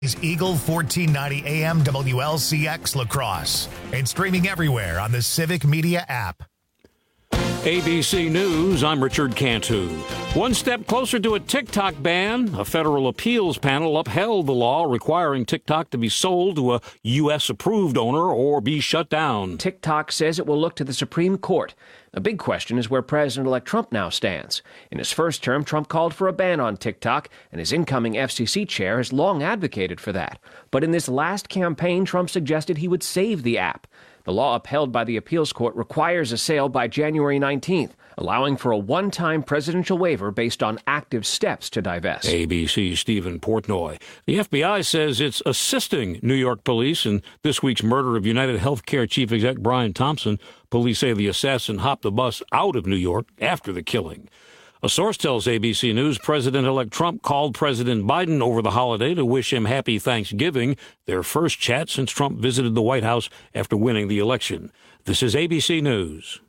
is Eagle 1490 AM WLCX La Crosse and streaming everywhere on the Civic Media app. ABC News, I'm Richard Cantu. One step closer to a TikTok ban, a federal appeals panel upheld the law requiring TikTok to be sold to a U.S.-approved owner or be shut down. TikTok says it will look to the Supreme Court. The big question is where President-elect Trump now stands. In his first term, Trump called for a ban on TikTok, and his incoming FCC chair has long advocated for that. But in this last campaign, Trump suggested he would save the app. The law upheld by the appeals court requires a sale by January 19th, allowing for a one-time presidential waiver based on active steps to divest. ABC's Stephen Portnoy. The FBI says it's assisting New York police in this week's murder of United Healthcare chief exec Brian Thompson. Police say the assassin hopped the bus out of New York after the killing. A source tells ABC News President-elect Trump called President Biden over the holiday to wish him happy Thanksgiving, their first chat since Trump visited the White House after winning the election. This is ABC News.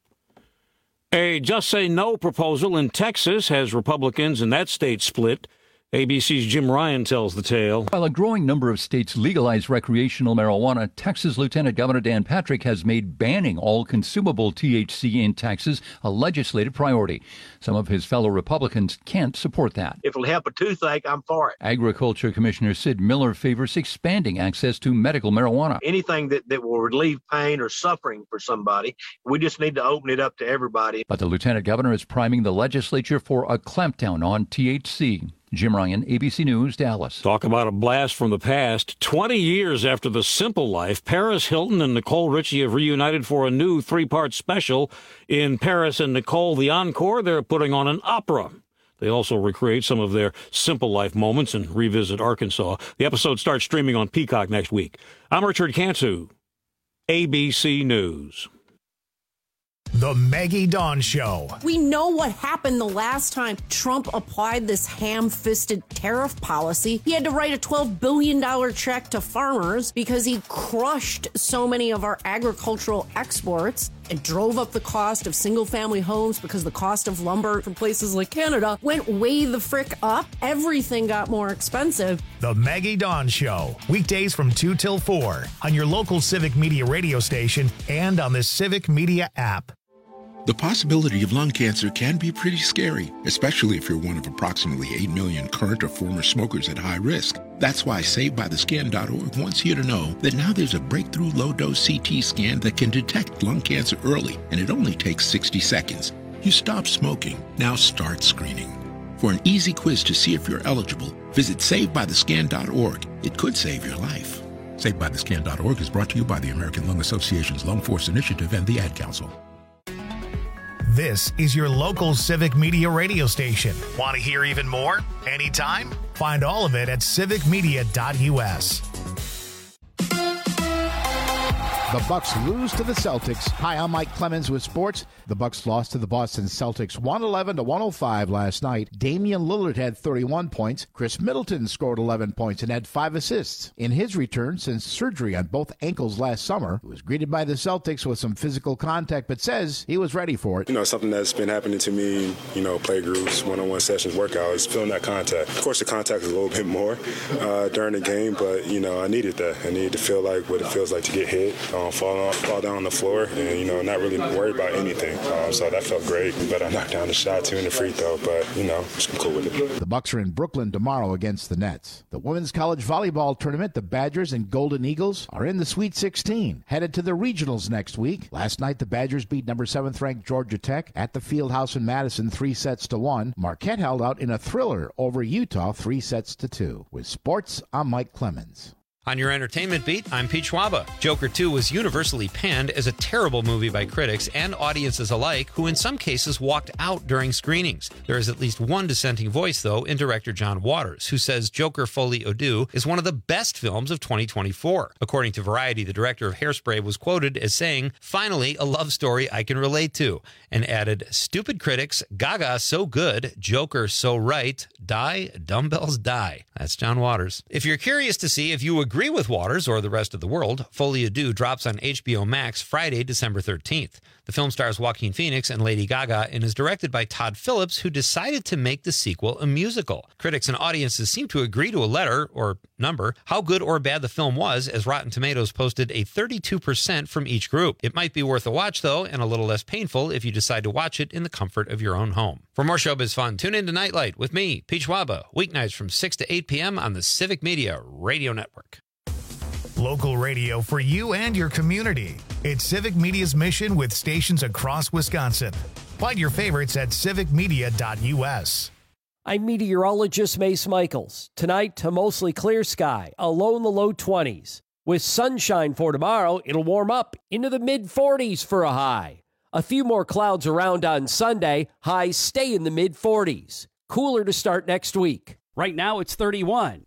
A Just Say No proposal in Texas has Republicans in that state split. ABC's Jim Ryan tells the tale. While a growing number of states legalize recreational marijuana, Texas Lieutenant Governor Dan Patrick has made banning all consumable THC in Texas a legislative priority. Some of his fellow Republicans can't support that. If it'll help a toothache, I'm for it. Agriculture Commissioner Sid Miller favors expanding access to medical marijuana. Anything that will relieve pain or suffering for somebody, we just need to open it up to everybody. But the Lieutenant Governor is priming the legislature for a clampdown on THC. Jim Ryan, ABC News, Dallas. Talk about a blast from the past. 20 years after The Simple Life, Paris Hilton and Nicole Richie have reunited for a new 3-part special. In Paris and Nicole, the encore, they're putting on an opera. They also recreate some of their Simple Life moments and revisit Arkansas. The episode starts streaming on Peacock next week. I'm Richard Cantu, ABC News. The Maggie Dawn Show. We know what happened the last time Trump applied this ham-fisted tariff policy. He had to write a $12 billion check to farmers because he crushed so many of our agricultural exports and drove up the cost of single-family homes because the cost of lumber from places like Canada went way the frick up. Everything got more expensive. The Maggie Dawn Show. Weekdays from 2 till 4 on your local Civic Media radio station and on the Civic Media app. The possibility of lung cancer can be pretty scary, especially if you're one of approximately 8 million current or former smokers at high risk. That's why SaveByTheScan.org wants you to know that now there's a breakthrough low-dose CT scan that can detect lung cancer early, and it only takes 60 seconds. You stop smoking, now start screening. For an easy quiz to see if you're eligible, visit SaveByTheScan.org. It could save your life. SaveByTheScan.org is brought to you by the American Lung Association's Lung Force Initiative and the Ad Council. This is your local Civic Media radio station. Want to hear even more? Anytime? Find all of it at civicmedia.us. The Bucks lose to the Celtics. Hi, I'm Mike Clemens with sports. The Bucks lost to the Boston Celtics 111-105 last night. Damian Lillard had 31 points. Chris Middleton scored 11 points and had 5 assists. In his return since surgery on both ankles last summer, he was greeted by the Celtics with some physical contact, but says he was ready for it. Something that's been happening to me, play groups, one-on-one sessions, workouts, feeling that contact. Of course, the contact is a little bit more during the game, but, I needed that. I needed to feel like what it feels like to get hit. Fall down on the floor and, not really worry about anything. So that felt great. But I knocked down the shot, 2 in the free throw, but, just cool with it. The Bucks are in Brooklyn tomorrow against the Nets. The women's college volleyball tournament, the Badgers and Golden Eagles, are in the Sweet 16, headed to the regionals next week. Last night, the Badgers beat number 7th ranked Georgia Tech at the Fieldhouse in Madison 3-1. Marquette held out in a thriller over Utah 3-2. With sports, I'm Mike Clemens. On your entertainment beat, I'm Pete Schwaba. Joker 2 was universally panned as a terrible movie by critics and audiences alike, who in some cases walked out during screenings. There is at least one dissenting voice, though, in director John Waters, who says Joker Folie à Deux is one of the best films of 2024. According to Variety, the director of Hairspray was quoted as saying, "Finally, a love story I can relate to," and added, "Stupid critics, Gaga so good, Joker so right, die, dumbbells die." That's John Waters. If you're curious to see if you agree agree with Waters or the rest of the world, Folie à Deux drops on HBO Max Friday, December 13th. The film stars Joaquin Phoenix and Lady Gaga and is directed by Todd Phillips, who decided to make the sequel a musical. Critics and audiences seem to agree to a letter, or number, how good or bad the film was, as Rotten Tomatoes posted a 32% from each group. It might be worth a watch, though, and a little less painful if you decide to watch it in the comfort of your own home. For more showbiz fun, tune in to Nightlight with me, Pete Schwaba, weeknights from 6 to 8 p.m. on the Civic Media Radio Network. Local radio for you and your community. It's Civic Media's mission with stations across Wisconsin. Find your favorites at civicmedia.us. I'm meteorologist Mace Michaels. Tonight, a mostly clear sky, a low in the low 20s. With sunshine for tomorrow, it'll warm up into the mid-40s for a high. A few more clouds around on Sunday, highs stay in the mid-40s. Cooler to start next week. Right now, it's 31.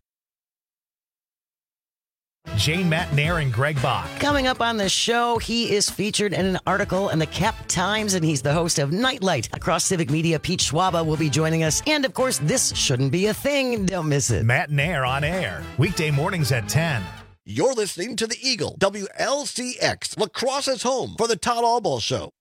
Jane Matnair and Greg Bach. Coming up on the show, he is featured in an article in the Cap Times, and he's the host of Nightlight. Across Civic Media, Pete Schwaba will be joining us. And, of course, This Shouldn't Be a Thing. Don't miss it. Matnair on air. Weekday mornings at 10. You're listening to The Eagle, WLCX, La Crosse's home for the Todd Albaugh Show.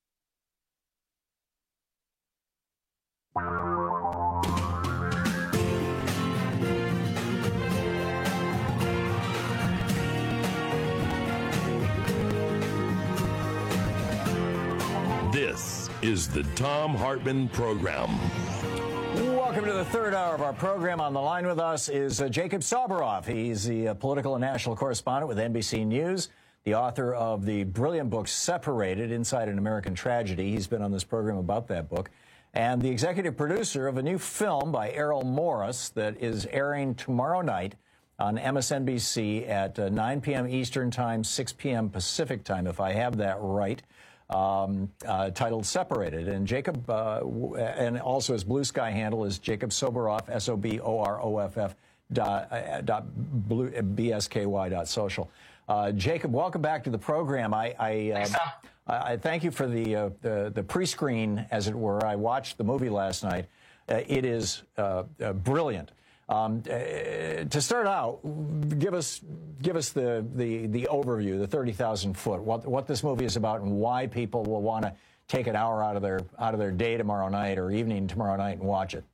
This is the Thom Hartmann Program. Welcome to the third hour of our program. On the line with us is Jacob Soboroff. He's the political and national correspondent with NBC News, the author of the brilliant book Separated, Inside an American Tragedy. He's been on this program about that book. And the executive producer of a new film by Errol Morris that is airing tomorrow night on MSNBC at 9 p.m. Eastern Time, 6 p.m. Pacific Time, if I have that right. Titled Separated. And Jacob, and also his Blue Sky handle is Jacob Soboroff, SOBOROFF BSKY.social. Jacob, welcome back to the program. I thank you for the pre-screen, as it were. I watched the movie last night. It is brilliant. To start out, give us the overview, the 30,000 foot, what this movie is about, and why people will want to take an hour out of their day tomorrow night or evening tomorrow night and watch it.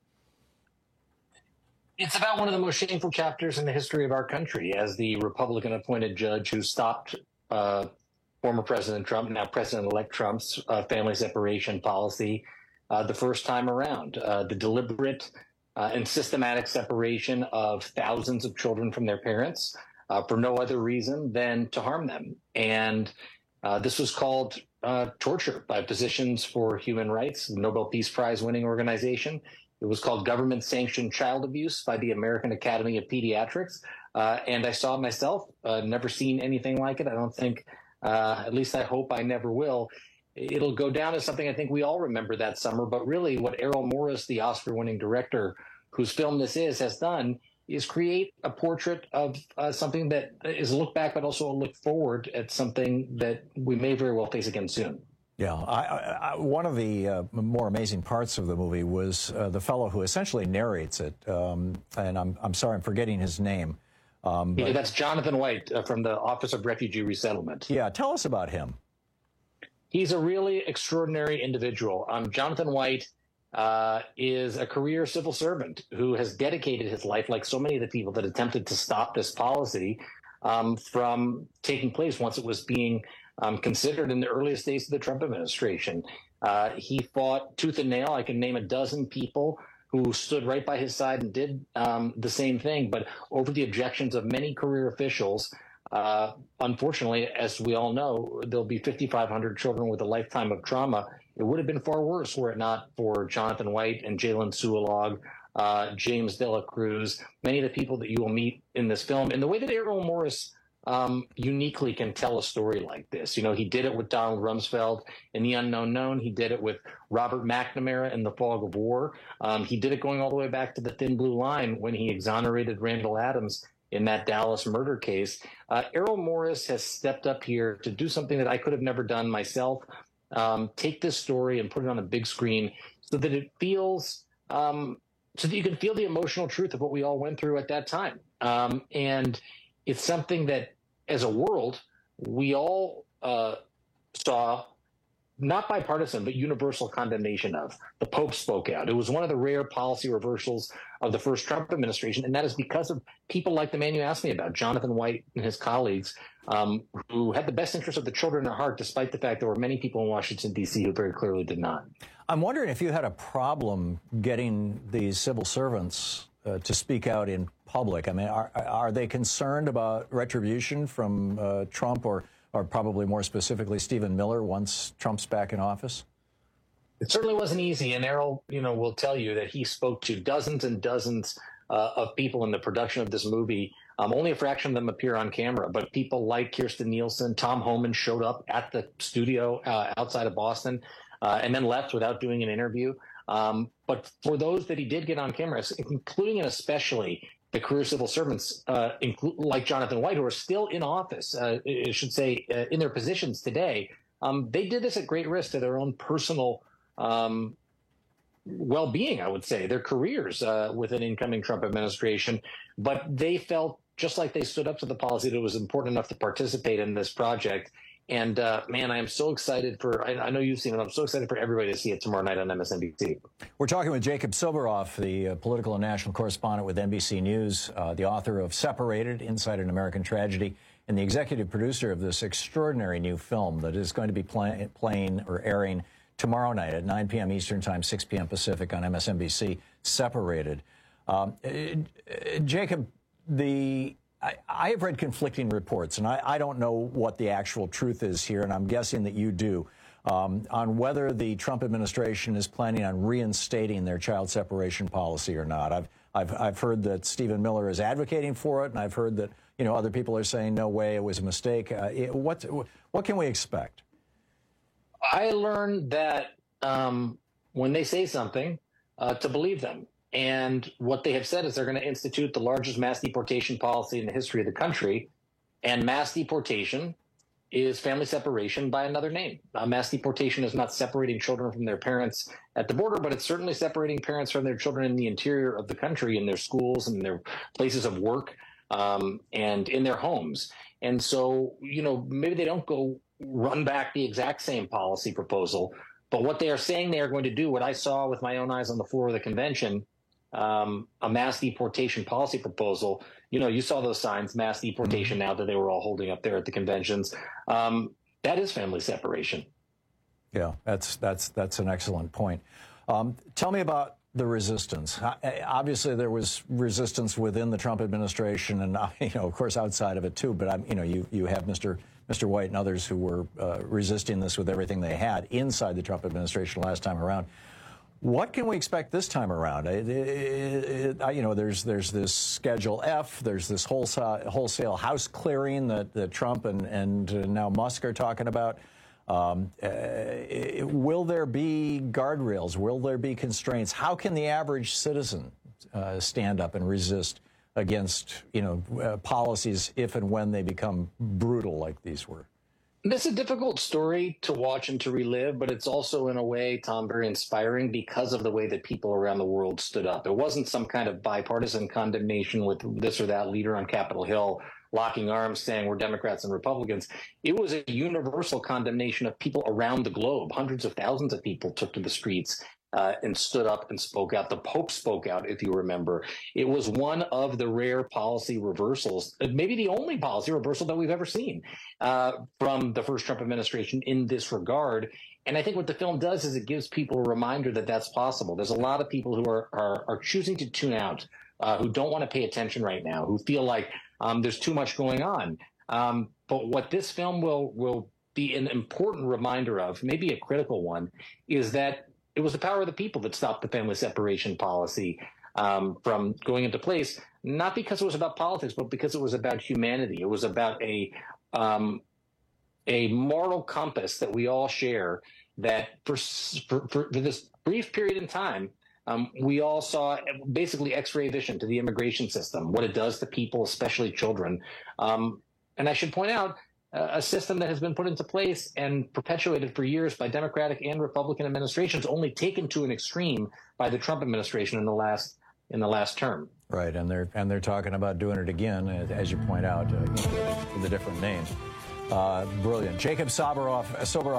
It's about one of the most shameful chapters in the history of our country, as the Republican-appointed judge who stopped former President Trump, now President-elect Trump's family separation policy the first time around. The deliberate and systematic separation of thousands of children from their parents for no other reason than to harm them. And this was called torture by Physicians for Human Rights, the Nobel Peace Prize winning organization. It was called government-sanctioned child abuse by the American Academy of Pediatrics. And I saw it myself, never seen anything like it. I don't think, at least I hope I never will. It'll go down as something I think we all remember that summer. But really what Errol Morris, the Oscar-winning director whose film this is, has done is create a portrait of something that is a look back, but also a look forward at something that we may very well face again soon. Yeah, one of the more amazing parts of the movie was the fellow who essentially narrates it, and I'm sorry, I'm forgetting his name. Yeah, that's Jonathan White from the Office of Refugee Resettlement. Yeah, tell us about him. He's a really extraordinary individual. Jonathan White is a career civil servant who has dedicated his life, like so many of the people that attempted to stop this policy from taking place once it was being considered in the earliest days of the Trump administration. He fought tooth and nail. I can name a dozen people who stood right by his side and did the same thing, but over the objections of many career officials, unfortunately, as we all know, there'll be 5,500 children with a lifetime of trauma. It would have been far worse were it not for Jonathan White and Jalen Suolog, James De La Cruz, many of the people that you will meet in this film. And the way that Errol Morris uniquely can tell a story like this. You know, he did it with Donald Rumsfeld in The Unknown Known. He did it with Robert McNamara in The Fog of War. He did it going all the way back to The Thin Blue Line when he exonerated Randall Adams in that Dallas murder case. Errol Morris has stepped up here to do something that I could have never done myself. Take this story and put it on a big screen so that it feels, so that you can feel the emotional truth of what we all went through at that time. And it's something that, as a world, we all saw, not bipartisan, but universal condemnation of. The Pope spoke out. It was one of the rare policy reversals of the first Trump administration, and that is because of people like the man you asked me about, Jonathan White and his colleagues, who had the best interest of the children at heart, despite the fact there were many people in Washington, D.C. who very clearly did not. I'm wondering if you had a problem getting these civil servants to speak out in public. I mean, are they concerned about retribution from Trump or probably more specifically Stephen Miller once Trump's back in office? It certainly wasn't easy, and Errol, will tell you that he spoke to dozens and dozens of people in the production of this movie. Only a fraction of them appear on camera, but people like Kirstjen Nielsen, Tom Homan showed up at the studio outside of Boston and then left without doing an interview. But for those that he did get on camera, including and especially the career civil servants, like Jonathan White, who are still in office, I should say, in their positions today, they did this at great risk to their own personal well-being, I would say, their careers with an incoming Trump administration. But they felt, just like they stood up to the policy, that it was important enough to participate in this project. And, man, I am so excited I know you've seen it. I'm so excited for everybody to see it tomorrow night on MSNBC. We're talking with Jacob Silveroff, the political and national correspondent with NBC News, the author of Separated, Inside an American Tragedy, and the executive producer of this extraordinary new film that is going to be playing or airing tomorrow night at 9 p.m. Eastern Time, 6 p.m. Pacific on MSNBC, Separated. Jacob, I have read conflicting reports, and I don't know what the actual truth is here, and I'm guessing that you do, on whether the Trump administration is planning on reinstating their child separation policy or not. I've heard that Stephen Miller is advocating for it, and I've heard that other people are saying no way, it was a mistake. What can we expect? I learned that when they say something, to believe them. And what they have said is they're going to institute the largest mass deportation policy in the history of the country. And mass deportation is family separation by another name. Mass deportation is not separating children from their parents at the border, but it's certainly separating parents from their children in the interior of the country, in their schools, in their places of work, and in their homes. And so, maybe they don't go run back the exact same policy proposal, but what they are saying they are going to do, what I saw with my own eyes on the floor of the convention, a mass deportation policy proposal. You saw those signs, mass deportation, now that they were all holding up there at the conventions. That is family separation. Yeah, that's an excellent point. Tell me about the resistance. Obviously, there was resistance within the Trump administration, and of course outside of it too. But you have Mr. White and others who were resisting this with everything they had inside the Trump administration last time around. What can we expect this time around? There's this Schedule F. There's this wholesale house clearing that Trump and now Musk are talking about. Will there be guardrails? Will there be constraints? How can the average citizen stand up and resist against policies if and when they become brutal like these were? This is a difficult story to watch and to relive, but it's also, in a way, Tom, very inspiring because of the way that people around the world stood up. It wasn't some kind of bipartisan condemnation with this or that leader on Capitol Hill locking arms saying we're Democrats and Republicans. It was a universal condemnation of people around the globe. Hundreds of thousands of people took to the streets and stood up and spoke out. The Pope spoke out, if you remember. It was one of the rare policy reversals, maybe the only policy reversal that we've ever seen from the first Trump administration in this regard. And I think what the film does is it gives people a reminder that that's possible. There's a lot of people who are choosing to tune out, who don't want to pay attention right now, who feel like there's too much going on. But what this film will be an important reminder of, maybe a critical one, is that it was the power of the people that stopped the family separation policy from going into place, not because it was about politics, but because it was about humanity. It was about a moral compass that we all share, that for this brief period in time, we all saw basically X-ray vision to the immigration system, what it does to people, especially children. And I should point out, a system that has been put into place and perpetuated for years by Democratic and Republican administrations, only taken to an extreme by the Trump administration in the last in the last term. Right, and they're talking about doing it again, as you point out, with a different name. Brilliant. Jacob Soboroff,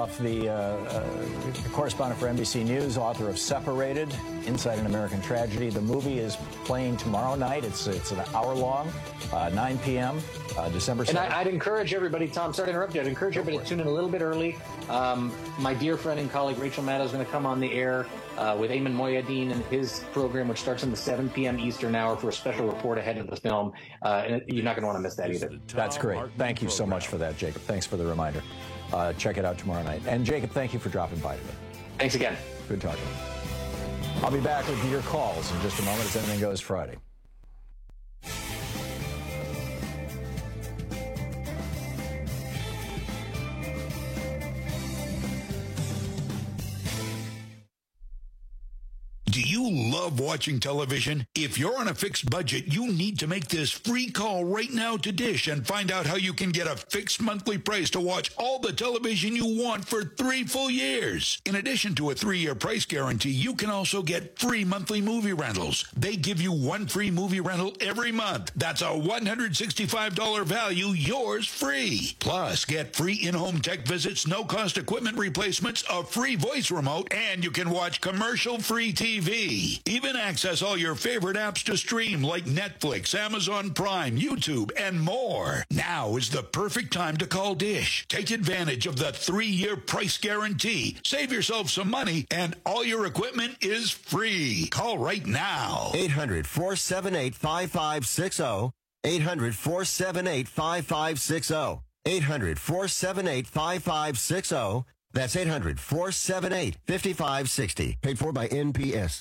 the correspondent for NBC News, author of Separated, Inside an American Tragedy. The movie is playing tomorrow night. It's an hour long, 9 p.m., December 7th. And I'd encourage everybody, Tom, sorry to interrupt you, I'd encourage everybody to tune in a little bit early. My dear friend and colleague Rachel Maddow is going to come on the air with Ayman Mohyeldin and his program, which starts in the 7 p.m. Eastern hour for a special report ahead of the film. And you're not going to want to miss that either. That's great. Thank you so much for that, Jacob. Thanks for the reminder. Check it out tomorrow night. And Jacob, thank you for dropping by today. Thanks again. Good talking. I'll be back with your calls in just a moment. It's Anything Goes Friday. Do you love watching television? If you're on a fixed budget, you need to make this free call right now to Dish and find out how you can get a fixed monthly price to watch all the television you want for 3 full years. In addition to a 3-year price guarantee, you can also get free monthly movie rentals. They give you 1 free movie rental every month. That's a $165 value, yours free. Plus, get free in-home tech visits, no-cost equipment replacements, a free voice remote, and you can watch commercial-free TV. Even access all your favorite apps to stream like Netflix, Amazon Prime, YouTube, and more. Now is the perfect time to call Dish. Take advantage of the 3-year price guarantee. Save yourself some money, and all your equipment is free. Call right now. 800-478-5560. 800-478-5560. 800-478-5560. That's 800-478-5560. Paid for by NPS.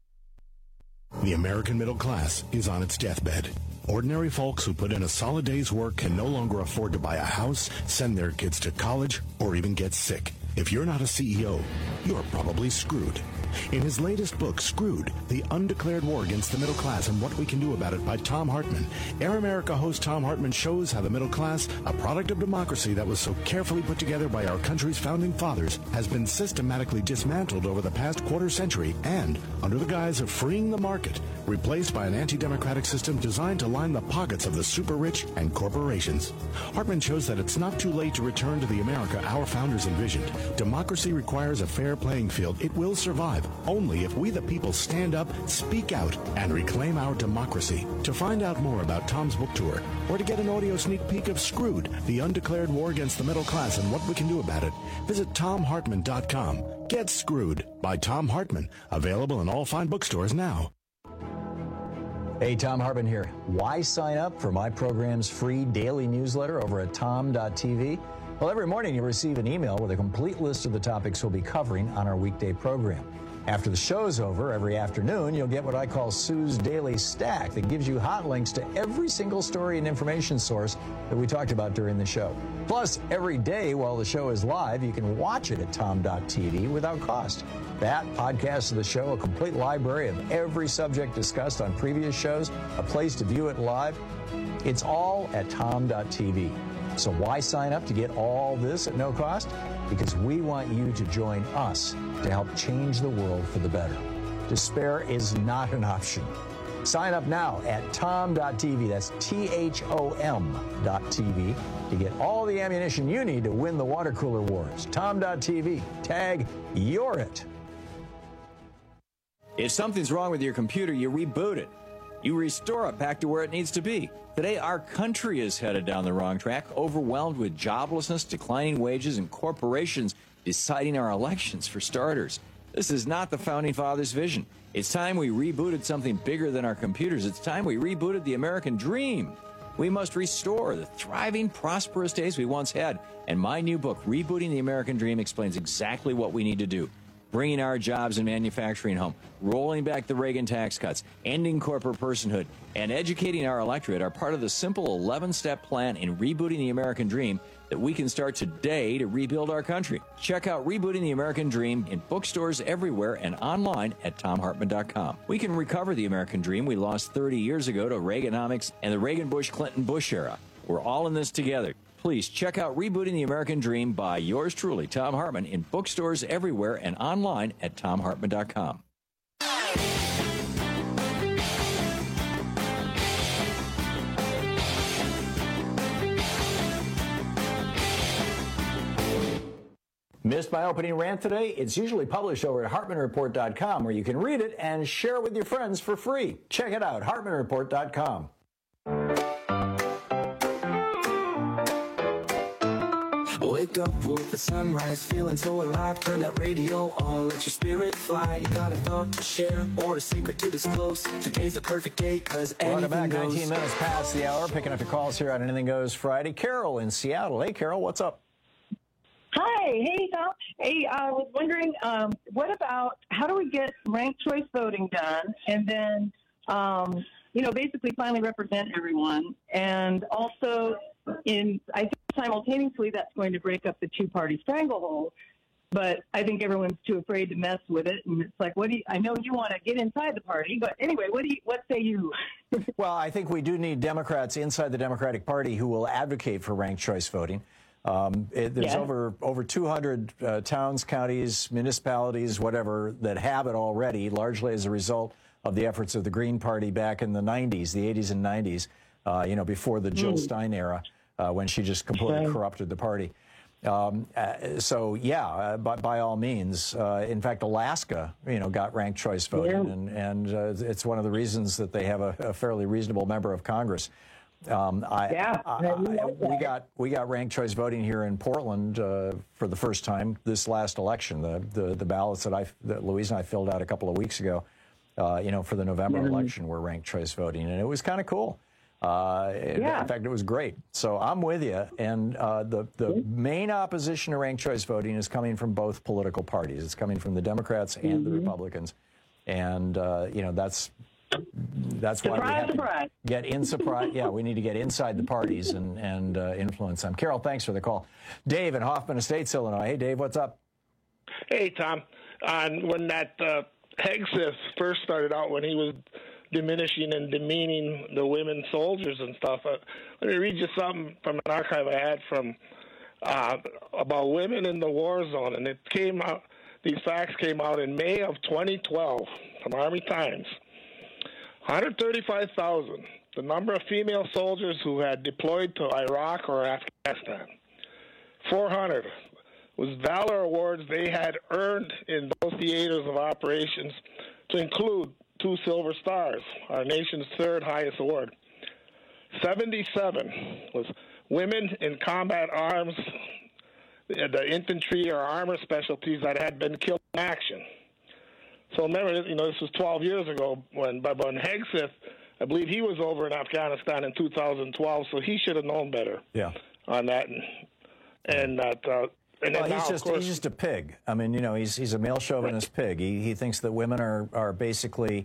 The American middle class is on its deathbed. Ordinary folks who put in a solid day's work can no longer afford to buy a house, send their kids to college, or even get sick. If you're not a CEO, you're probably screwed. In his latest book, Screwed, The Undeclared War Against the Middle Class and What We Can Do About It by Tom Hartman, Air America host Tom Hartman shows how the middle class, a product of democracy that was so carefully put together by our country's founding fathers, has been systematically dismantled over the past quarter century and, under the guise of freeing the market, replaced by an anti-democratic system designed to line the pockets of the super rich and corporations. Hartman shows that it's not too late to return to the America our founders envisioned. Democracy requires a fair playing field. It will survive only if we the people stand up, speak out, and reclaim our democracy. To find out more about Tom's book tour, or to get an audio sneak peek of Screwed, The Undeclared War Against the Middle Class and What We Can Do About It, visit TomHartman.com. Get Screwed by Tom Hartman. Available in all fine bookstores now. Hey, Tom Hartman here. Why sign up for my program's free daily newsletter over at tom.tv? Well, every morning you receive an email with a complete list of the topics we'll be covering on our weekday program. After the show's over, every afternoon, you'll get what I call Sue's Daily Stack that gives you hot links to every single story and information source that we talked about during the show. Plus, every day while the show is live, you can watch it at tom.tv without cost. That, podcast of the show, a complete library of every subject discussed on previous shows, a place to view it live. It's all at tom.tv. So why sign up to get all this at no cost? Because we want you to join us to help change the world for the better. Despair is not an option. Sign up now at tom.tv, that's THOM.tv, to get all the ammunition you need to win the water cooler wars. Tom.tv, tag you're it. If something's wrong with your computer, you reboot it. You restore it back to where it needs to be. Today, our country is headed down the wrong track, overwhelmed with joblessness, declining wages, and corporations deciding our elections for starters. This is not the Founding Fathers' vision. It's time we rebooted something bigger than our computers. It's time we rebooted the American dream. We must restore the thriving, prosperous days we once had. And my new book, Rebooting the American Dream, explains exactly what we need to do. Bringing our jobs and manufacturing home, rolling back the Reagan tax cuts, ending corporate personhood, and educating our electorate are part of the simple 11-step plan in rebooting the American dream that we can start today to rebuild our country. Check out Rebooting the American Dream in bookstores everywhere and online at TomHartman.com. We can recover the American dream we lost 30 years ago to Reaganomics and the Reagan-Bush-Clinton-Bush era. We're all in this together. Please check out Rebooting the American Dream by yours truly, Tom Hartman, in bookstores everywhere and online at TomHartman.com. Missed my opening rant today? It's usually published over at HartmanReport.com, where you can read it and share it with your friends for free. Check it out, HartmanReport.com. Wake up with the sunrise, feeling so alive. Turn that radio on, let your spirit fly. You got a thought to share or a secret to disclose. Today's the perfect day, cause anything Welcome back, goes. 19 minutes past the hour. Picking up your calls here on Anything Goes Friday. Carol in Seattle. Hey, Carol, what's up? Hi. Hey, Tom. Hey, I was wondering, what about how do we get ranked choice voting done and then, basically finally represent everyone? And also, I think simultaneously that's going to break up the two-party stranglehold. But I think everyone's too afraid to mess with it. And it's like, I know you want to get inside the party, but anyway, what say you? Well, I think we do need Democrats inside the Democratic Party who will advocate for ranked choice voting. There's over 200 towns, counties, municipalities, whatever, that have it already, largely as a result of the efforts of the Green Party back in the 90s, the 80s and 90s, before the Jill Stein era, when she just completely corrupted the party. By all means. In fact, Alaska, got ranked choice voting, and it's one of the reasons that they have a fairly reasonable member of Congress. We got ranked choice voting here in Portland for the first time this last election. The ballots that Louise and I filled out a couple of weeks ago, for the November election were ranked choice voting, and it was kind of cool. In fact, it was great. So I'm with you. And the main opposition to ranked choice voting is coming from both political parties. It's coming from the Democrats and the Republicans, and that's why we have to get inside. We need to get inside the parties and influence them. Carol, thanks for the call. Dave in Hoffman Estates, Illinois. Hey, Dave, what's up? Hey, Tom. When that Hegseth first started out, when he was diminishing and demeaning the women soldiers and stuff, let me read you something from an archive I had from about women in the war zone, and it came out. These facts came out in May of 2012 from Army Times. 135,000, the number of female soldiers who had deployed to Iraq or Afghanistan. 400 was Valor Awards they had earned in those theaters of operations, to include 2 Silver Stars, our nation's third highest award. 77 was women in combat arms, the infantry or armor specialties that had been killed in action. So remember, this was 12 years ago when Hegseth, I believe he was over in Afghanistan in 2012, so he should have known better on that. And he's just a pig. I mean, he's a male chauvinist pig. He thinks that women are basically,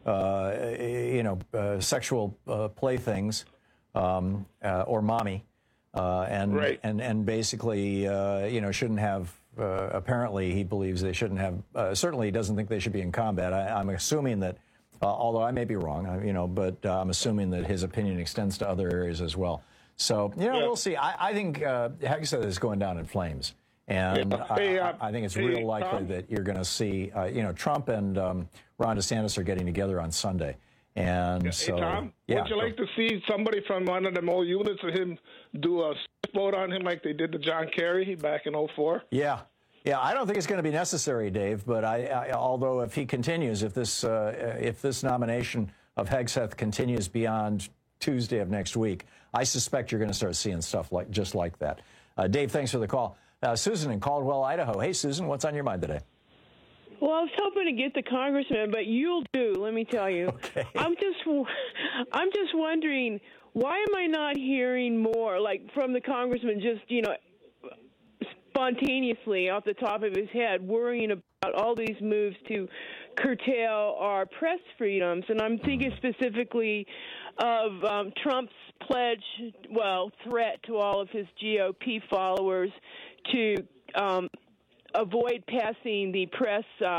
sexual playthings or mommy, and basically, shouldn't have. Apparently, he believes they shouldn't have. Certainly, he doesn't think they should be in combat. I'm assuming that, although I may be wrong, but I'm assuming that his opinion extends to other areas as well. So, we'll see. I think Hegseth is going down in flames, and I think it's real likely that you're going to see, Trump and Ron DeSantis are getting together on Sunday. And so, Tom, would you like to see somebody from one of them old units of him do a vote on him like they did to John Kerry back in 2004? Yeah, I don't think it's going to be necessary, Dave. But although if he continues, if this nomination of Hegseth continues beyond Tuesday of next week, I suspect you're going to start seeing stuff just like that. Dave, thanks for the call. Susan in Caldwell, Idaho. Hey, Susan, what's on your mind today? Well, I was hoping to get the congressman, but you'll do. Let me tell you. Okay. I'm just wondering, why am I not hearing more, like from the congressman, just spontaneously off the top of his head, worrying about all these moves to curtail our press freedoms? And I'm thinking specifically of Trump's threat to all of his GOP followers to avoid passing the press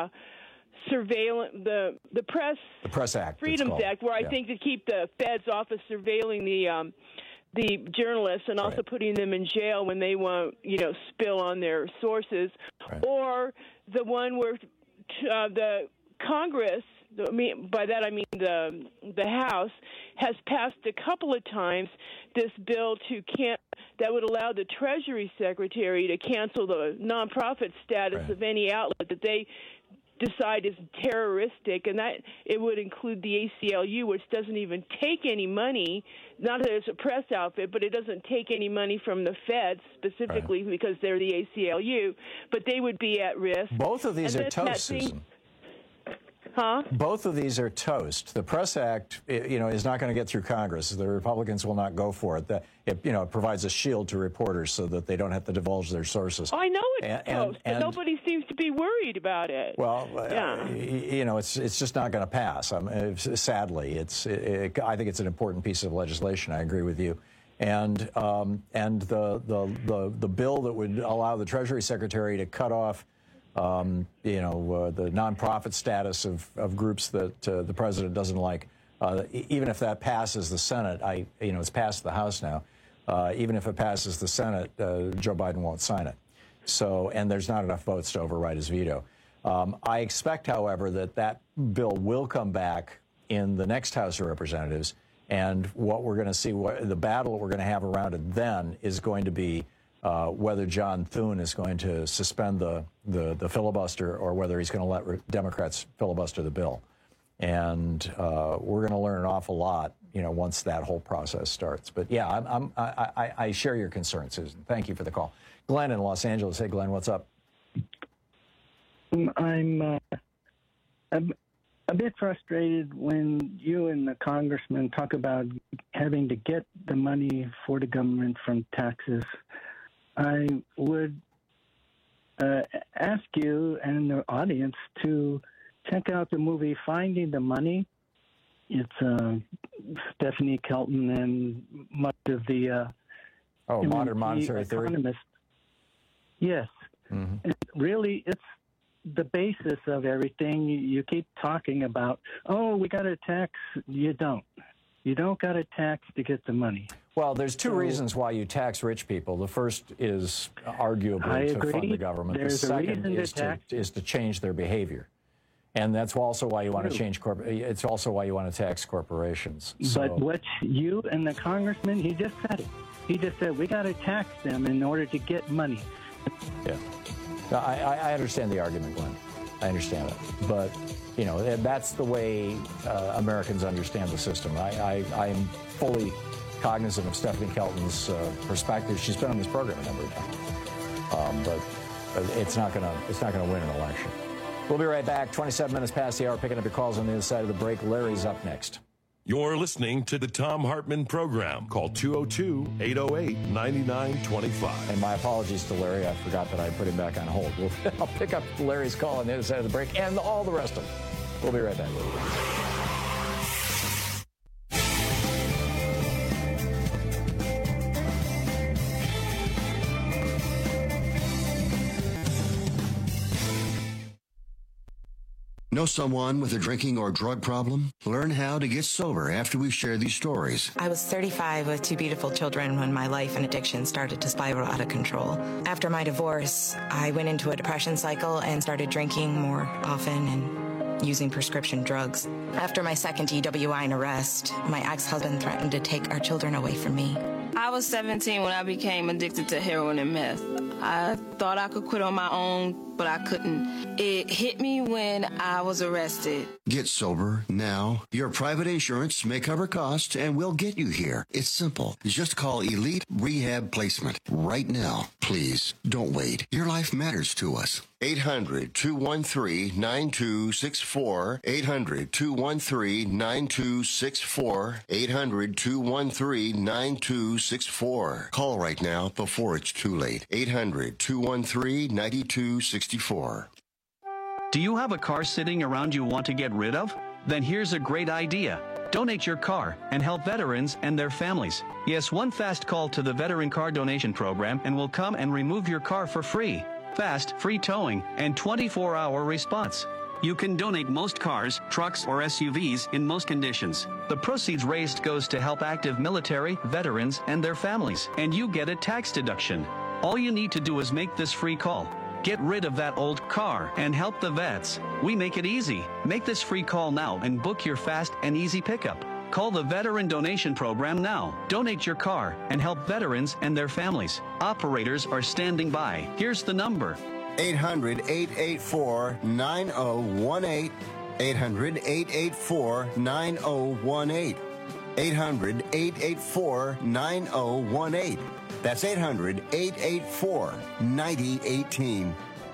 the Press Act, Freedoms Act, where I think to keep the feds off of surveilling the journalists and also putting them in jail when they won't spill on their sources, or the one where the Congress, by that I mean the House, has passed a couple of times this bill that would allow the Treasury Secretary to cancel the nonprofit status of any outlet that they decide is terroristic, and that it would include the ACLU, which doesn't even take any money. Not that it's a press outfit, but it doesn't take any money from the Feds specifically because they're the ACLU, but they would be at risk. Both of these are toast, Susan. Huh? Both of these are toast. The Press Act, is not going to get through Congress. The Republicans will not go for it. It provides a shield to reporters so that they don't have to divulge their sources. I know it's toast, but nobody seems to be worried about it. Well, it's just not going to pass. Sadly, I think it's an important piece of legislation. I agree with you. And the bill that would allow the Treasury Secretary to cut off the nonprofit status of groups that the president doesn't like, even if that passes the Senate, it's passed the House now. Even if it passes the Senate, Joe Biden won't sign it. So, and there's not enough votes to override his veto. I expect, however, that bill will come back in the next House of Representatives, and what we're going to see, the battle that we're going to have around it then is going to be whether John Thune is going to suspend the filibuster or whether he's going to let Democrats filibuster the bill. And we're going to learn an awful lot, once that whole process starts. But yeah, I share your concern, Susan. Thank you for the call. Glenn in Los Angeles. Hey, Glenn, what's up? I'm a bit frustrated when you and the congressman talk about having to get the money for the government from taxes. I would ask you and the audience to check out the movie Finding the Money. It's Stephanie Kelton and much of the Modern Monetary Theory. Yes. Mm-hmm. And really, it's the basis of everything. You keep talking about, we got to tax. You don't. You don't got to tax to get the money. Well, there's two reasons why you tax rich people. The first is arguably to fund the government. There's the second is to change their behavior. And that's also why you want to change it's also why you want to tax corporations. But what you and the congressman, he just said it. He just said, we got to tax them in order to get money. Yeah. No, I understand the argument, Glenn. I understand it. But, that's the way Americans understand the system. I am fully cognizant of Stephanie Kelton's perspective. She's been on this program a number of times. But it's not going to win an election. We'll be right back. 27 minutes past the hour, picking up your calls on the other side of the break. Larry's up next. You're listening to the Thom Hartmann Program. Call 202-808-9925. And my apologies to Larry. I forgot that I put him back on hold. I'll pick up Larry's call on the other side of the break and all the rest of them. We'll be right back. Know someone with a drinking or drug problem? Learn how to get sober after we share these stories. I was 35 with two beautiful children when my life and addiction started to spiral out of control. After my divorce, I went into a depression cycle and started drinking more often and using prescription drugs. After my second DWI and arrest, my ex-husband threatened to take our children away from me. I was 17 when I became addicted to heroin and meth. I thought I could quit on my own, but I couldn't. It hit me when I was arrested. Get sober now. Your private insurance may cover costs and we'll get you here. It's simple. Just call Elite Rehab Placement right now. Please don't wait. Your life matters to us. 800-213-9264. 800-213-9264. 800-213-9264. Call right now before it's too late. 800-213-9264. Do you have a car sitting around you want to get rid of? Then here's a great idea. Donate your car and help veterans and their families. Yes, one fast call to the Veteran Car Donation Program and we'll come and remove your car for free. Fast, free towing, and 24-hour response. You can donate most cars, trucks, or SUVs in most conditions. The proceeds raised goes to help active military, veterans, and their families, and you get a tax deduction. All you need to do is make this free call. Get rid of that old car and help the vets. We make it easy. Make this free call now and book your fast and easy pickup. Call the Veteran Donation Program now. Donate your car and help veterans and their families. Operators are standing by. Here's the number. 800-884-9018. 800-884-9018. 800-884-9018. That's 800-884-9018.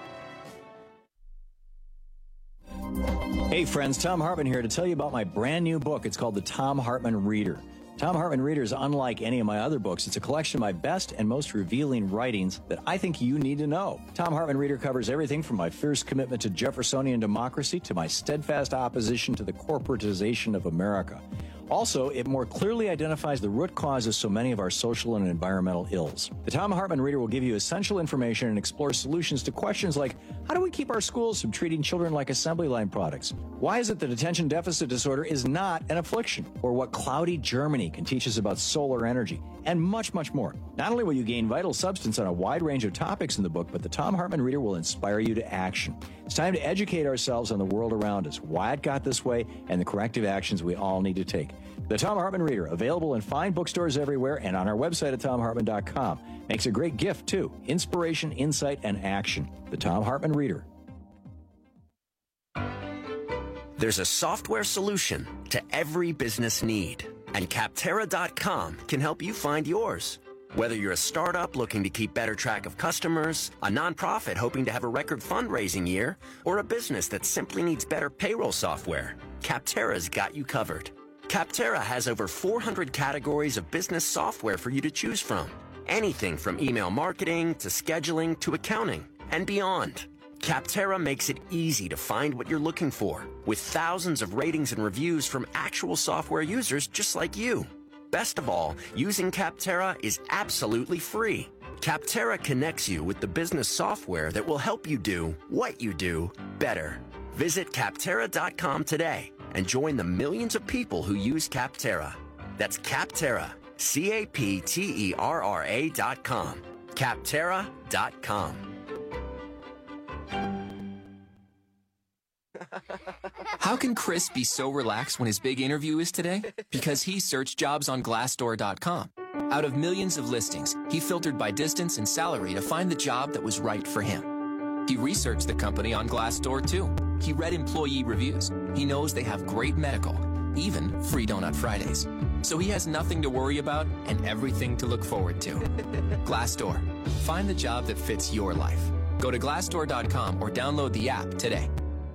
Hey friends, Thom Hartmann here to tell you about my brand new book. It's called The Thom Hartmann Reader. Thom Hartmann Reader is unlike any of my other books. It's a collection of my best and most revealing writings that I think you need to know. Thom Hartmann Reader covers everything from my fierce commitment to Jeffersonian democracy to my steadfast opposition to the corporatization of America. Also, it more clearly identifies the root cause of so many of our social and environmental ills. The Thom Hartmann Reader will give you essential information and explore solutions to questions like, how do we keep our schools from treating children like assembly line products? Why is it that attention deficit disorder is not an affliction? Or what cloudy Germany can teach us about solar energy? And much, much more. Not only will you gain vital substance on a wide range of topics in the book, but the Thom Hartmann Reader will inspire you to action. It's time to educate ourselves on the world around us, why it got this way, and the corrective actions we all need to take. The Thom Hartmann Reader, available in fine bookstores everywhere and on our website at thomhartmann.com. Makes a great gift, too. Inspiration, insight, and action. The Thom Hartmann Reader. There's a software solution to every business need, and Capterra.com can help you find yours. Whether you're a startup looking to keep better track of customers, a nonprofit hoping to have a record fundraising year, or a business that simply needs better payroll software, Capterra's got you covered. Capterra has over 400 categories of business software for you to choose from. Anything from email marketing to scheduling to accounting and beyond. Capterra makes it easy to find what you're looking for, with thousands of ratings and reviews from actual software users just like you. Best of all, using Capterra is absolutely free. Capterra connects you with the business software that will help you do what you do better. Visit Capterra.com today and join the millions of people who use Capterra. That's Capterra, Capterra.com. Capterra.com. How can Chris be so relaxed when his big interview is today? Because he searched jobs on Glassdoor.com. Out of millions of listings, he filtered by distance and salary to find the job that was right for him. He researched the company on Glassdoor too. He read employee reviews. He knows they have great medical, even free Donut Fridays. So he has nothing to worry about and everything to look forward to. Glassdoor. Find the job that fits your life. Go to Glassdoor.com or download the app today.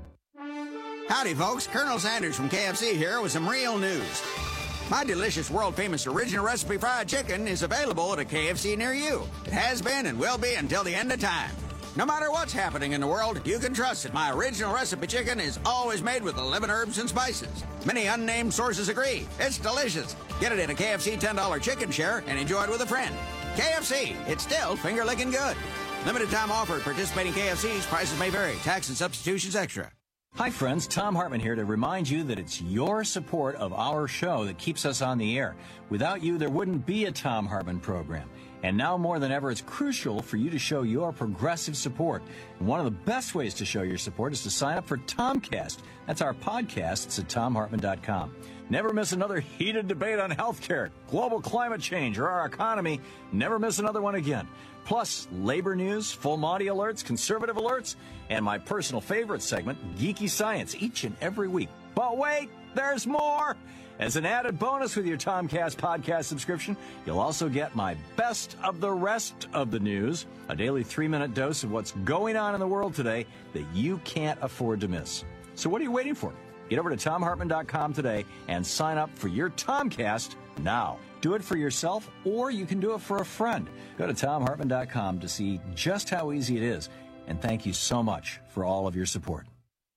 Howdy, folks. Colonel Sanders from KFC here with some real news. My delicious, world-famous original recipe fried chicken is available at a KFC near you. It has been and will be until the end of time. No matter what's happening in the world, you can trust that my original recipe chicken is always made with 11 herbs and spices. Many unnamed sources agree. It's delicious. Get it in a KFC $10 chicken share and enjoy it with a friend. KFC, it's still finger-licking good. Limited time offer at participating KFCs. Prices may vary. Tax and substitutions extra. Hi, friends. Thom Hartmann here to remind you that it's your support of our show that keeps us on the air. Without you, there wouldn't be a Thom Hartmann program. And now more than ever, it's crucial for you to show your progressive support. And one of the best ways to show your support is to sign up for Tomcast. That's our podcast. It's at thomhartmann.com. Never miss another heated debate on healthcare, global climate change, or our economy. Never miss another one again. Plus, labor news, full Monty alerts, conservative alerts, and my personal favorite segment, Geeky Science, each and every week. But wait, there's more! As an added bonus with your Tomcast podcast subscription, you'll also get my best of the rest of the news, a daily 3-minute dose of what's going on in the world today that you can't afford to miss. So what are you waiting for? Get over to thomhartmann.com today and sign up for your Tomcast now. Do it for yourself, or you can do it for a friend. Go to thomhartmann.com to see just how easy it is. And thank you so much for all of your support.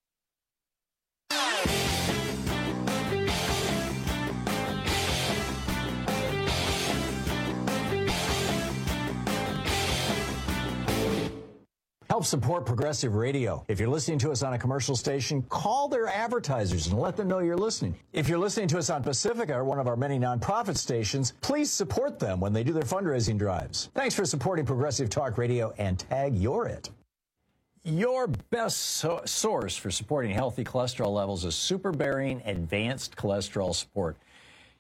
Help support Progressive Radio. If you're listening to us on a commercial station, call their advertisers and let them know you're listening. If you're listening to us on Pacifica, or one of our many nonprofit stations, please support them when they do their fundraising drives. Thanks for supporting Progressive Talk Radio, and tag you're it. Your best source for supporting healthy cholesterol levels is Super Bearing Advanced Cholesterol Support.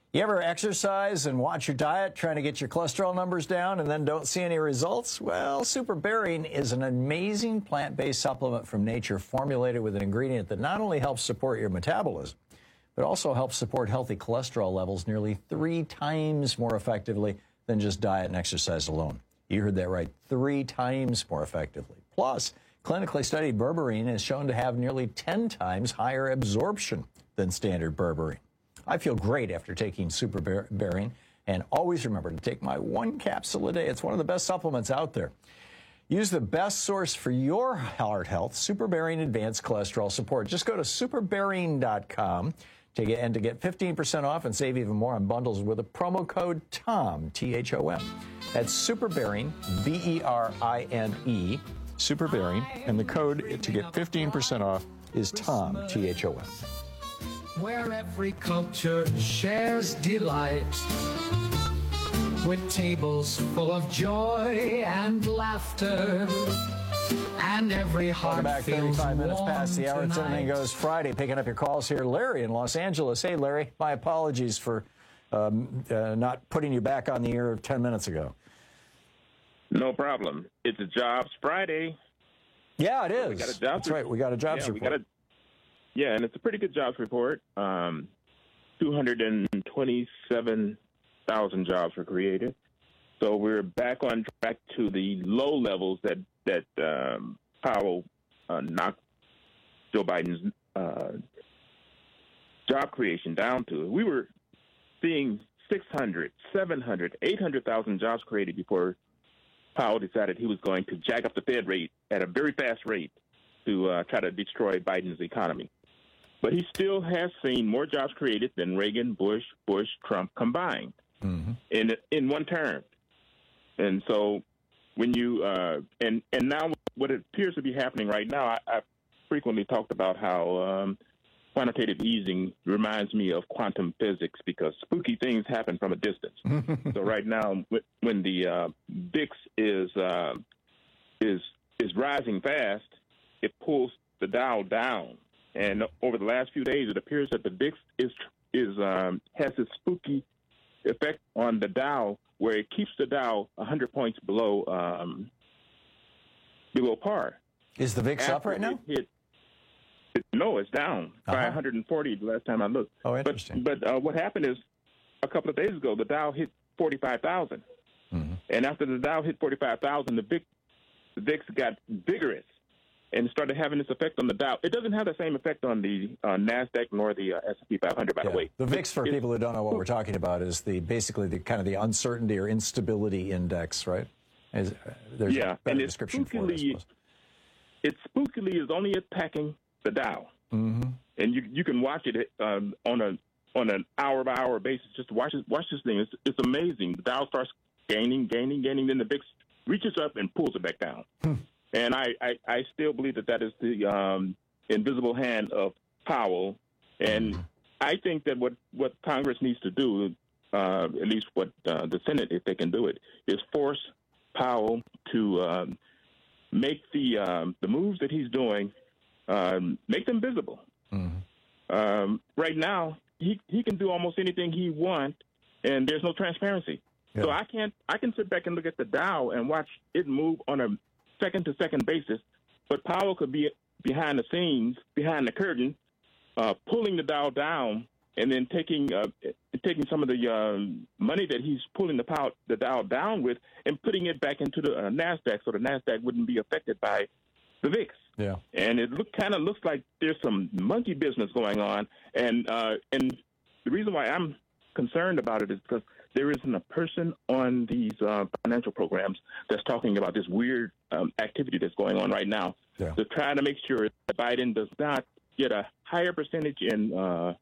You ever exercise and watch your diet trying to get your cholesterol numbers down and then don't see any results? Well, Super Berrying is an amazing plant-based supplement from nature formulated with an ingredient that not only helps support your metabolism, but also helps support healthy cholesterol levels nearly 3 times more effectively than just diet and exercise alone. You heard that right, 3 times more effectively. Plus, clinically studied berberine is shown to have nearly 10 times higher absorption than standard berberine. I feel great after taking Super Berrying, and always remember to take my 1 capsule a day. It's one of the best supplements out there. Use the best source for your heart health, Super Berrying Advanced Cholesterol Support. Just go to superberrying.com to get 15% off and save even more on bundles with a promo code TOM, T-H-O-M. That's Super Berrying, B-E-R-I-N-E, Super Berrying, and the code to get 15% off is TOM, T-H-O-M. Where every culture shares delight, with tables full of joy and laughter, and every heart Welcome back, 35 minutes past the hour. It's Anything Goes Friday. Picking up your calls here. Larry in Los Angeles. Hey, Larry, my apologies for not putting you back on the air 10 minutes ago. No problem. It's a Jobs Friday. Yeah, it is. We got a jobs That's right. We got a jobs report. Yeah, and it's a pretty good jobs report. 227,000 jobs were created. So we're back on track to the low levels that Powell knocked Joe Biden's job creation down to. We were seeing 600, 700, 800,000 jobs created before Powell decided he was going to jack up the Fed rate at a very fast rate to try to destroy Biden's economy. But he still has seen more jobs created than Reagan, Bush, Trump combined in one term. And so when you and now what appears to be happening right now, I've frequently talked about how quantitative easing reminds me of quantum physics because spooky things happen from a distance. So right now, when the VIX is rising fast, it pulls the Dow down. And over the last few days, it appears that the VIX has this spooky effect on the Dow, where it keeps the Dow 100 points below par. Is the VIX up right now? No, it's down by 140 the last time I looked. Oh, interesting. But what happened is a couple of days ago, the Dow hit 45,000. And after the Dow hit 45,000, the VIX got vigorous and started having this effect on the Dow. It doesn't have the same effect on the NASDAQ nor the S&P 500, by the way. The VIX, for people who don't know what we're talking about, is basically the kind of the uncertainty or instability index, right? There's a better description for it, I suppose. It spookily is only attacking the Dow. And you can watch it on an hour-by-hour basis. Just watch this thing. It's amazing. The Dow starts gaining, then the VIX reaches up and pulls it back down. And I still believe that is the invisible hand of Powell. And I think that what Congress needs to do, at least what the Senate, if they can do it, is force Powell to make the moves that he's doing, make them visible. Right now, he can do almost anything he wants, and there's no transparency. Yeah. So I can sit back and look at the Dow and watch it move on a second-to-second basis, but Powell could be behind the scenes, behind the curtain, pulling the Dow down, and then taking some of the money that he's pulling the Dow down with and putting it back into the NASDAQ, so the NASDAQ wouldn't be affected by the VIX. Yeah. And it kind of looks like there's some monkey business going on, and the reason why I'm concerned about it is because there isn't a person on these financial programs that's talking about this weird activity that's going on right now to try to make sure that Biden does not get a higher percentage in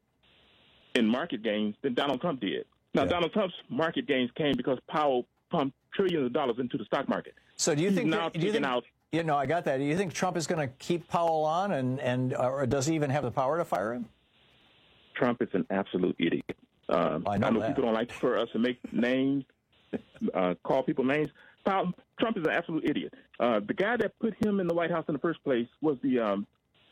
market gains than Donald Trump did. Now, Donald Trump's market gains came because Powell pumped trillions of dollars into the stock market. So do you think I got that. Do you think Trump is going to keep Powell on, or does he even have the power to fire him? Trump is an absolute idiot. I know people don't like for us to make names, call people names. Trump is an absolute idiot. The guy that put him in the White House in the first place was the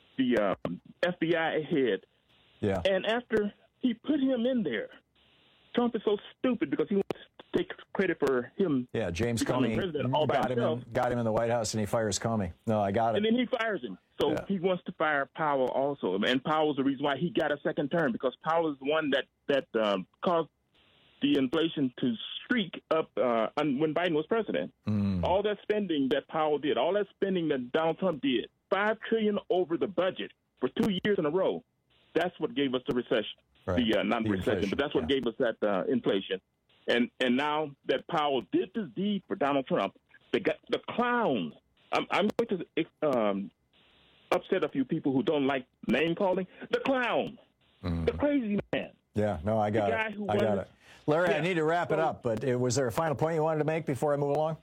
FBI head. Yeah. And after he put him in there Trump is so stupid because he wants to take credit for him. Yeah, James becoming Comey president all by himself. got him in the White House, and he fires Comey. No, I got it. And then he fires him. So he wants to fire Powell also. And Powell's the reason why he got a second term, because Powell is the one that caused the inflation to streak up when Biden was president. All that spending that Powell did, all that spending that Donald Trump did, $5 trillion over the budget for 2 years in a row. That's what gave us the recession. Right. Not the recession, inflation, but that's what gave us that inflation. And now that Powell did this deed for Donald Trump, the clowns. I'm going to upset a few people who don't like name calling. The clown, the crazy man. Yeah, no, I got it. I got it. Larry, I need to wrap it up, but was there a final point you wanted to make before I move along?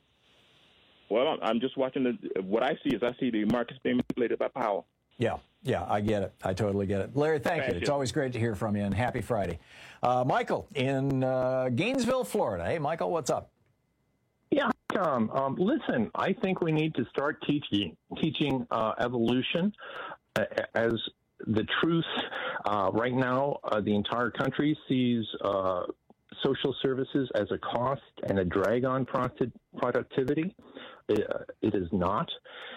Well, I'm just watching what I see is the markets being manipulated by Powell. Yeah, I get it. I totally get it. Larry, thank you. It's always great to hear from you, and happy Friday. Michael in Gainesville, Florida. Hey, Michael, what's up? Yeah, Tom. Listen, I think we need to start teaching evolution as the truth. Right now, the entire country sees social services as a cost and a drag on productivity. It is not.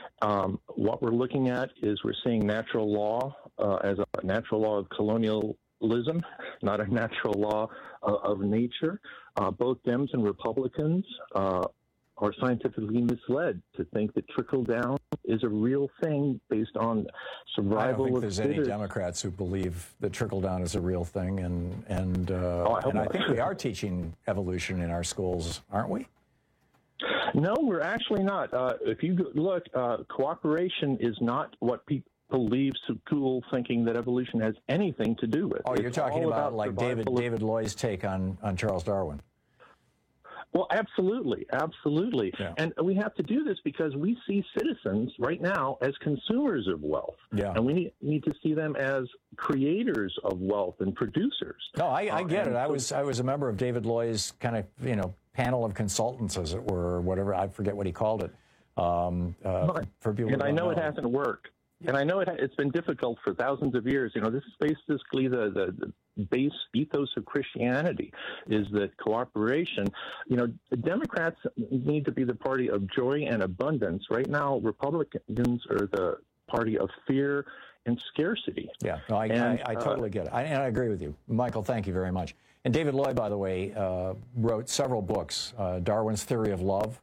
What we're looking at is we're seeing natural law as a natural law of colonialism, not a natural law of nature. Both Dems and Republicans are scientifically misled to think that trickle down is a real thing based on survival. I don't think of there's any Democrats who believe that trickle down is a real thing, and I think we are teaching evolution in our schools, aren't we? No, we're actually not. If you look, cooperation is not what people believe school thinking that evolution has anything to do with. Oh, you're talking about like David Loy's take on Charles Darwin. Well, absolutely. Yeah. And we have to do this because we see citizens right now as consumers of wealth. Yeah. And we need to see them as creators of wealth and producers. No, I get it. I was a member of David Loy's kind of, panel of consultants, as it were, or whatever. I forget what he called it. For people and I know it hasn't worked. And I know it's been difficult for thousands of years. This is basically the base ethos of Christianity, is that cooperation. The Democrats need to be the party of joy and abundance. Right now, Republicans are the party of fear and scarcity. Yeah, no, I totally get it. And I agree with you. Michael, thank you very much. And David Loy, by the way, wrote several books. Darwin's Theory of Love.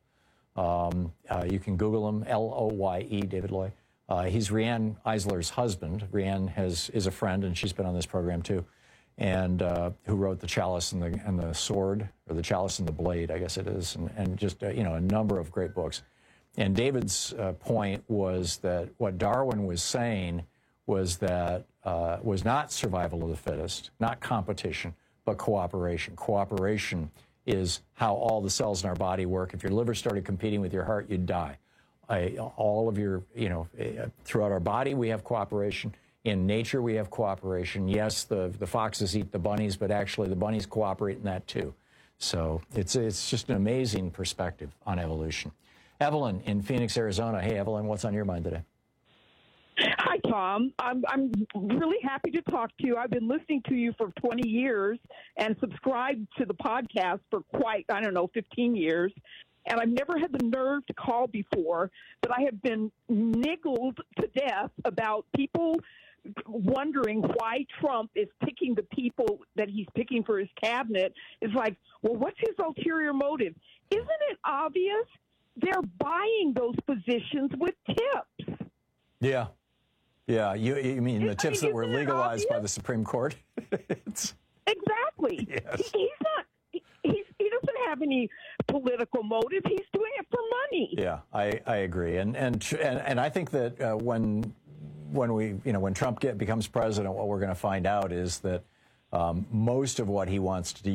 You can Google him, L-O-Y-E, David Loy. He's Rianne Eisler's husband. Rianne is a friend, and she's been on this program too, and who wrote The Chalice and the Sword, or The Chalice and the Blade, I guess it is, and just a number of great books. And David's point was that what Darwin was saying was that was not survival of the fittest, not competition, but cooperation. Cooperation is how all the cells in our body work. If your liver started competing with your heart, you'd die. All of your, throughout our body, we have cooperation. In nature, we have cooperation. Yes, the foxes eat the bunnies, but actually the bunnies cooperate in that too. So it's just an amazing perspective on evolution. Evelyn in Phoenix, Arizona. Hey, Evelyn, what's on your mind today? Hi, Tom. I'm really happy to talk to you. I've been listening to you for 20 years and subscribed to the podcast for 15 years. And I've never had the nerve to call before, but I have been niggled to death about people wondering why Trump is picking the people that he's picking for his cabinet. It's like, well, what's his ulterior motive? Isn't it obvious? They're buying those positions with tips. Yeah. You mean the tips that were legalized by the Supreme Court? Exactly. Yes. He doesn't have any political motive. He's doing it for money. Yeah, I agree. And I think that when Trump becomes president, what we're going to find out is that most of what he wants to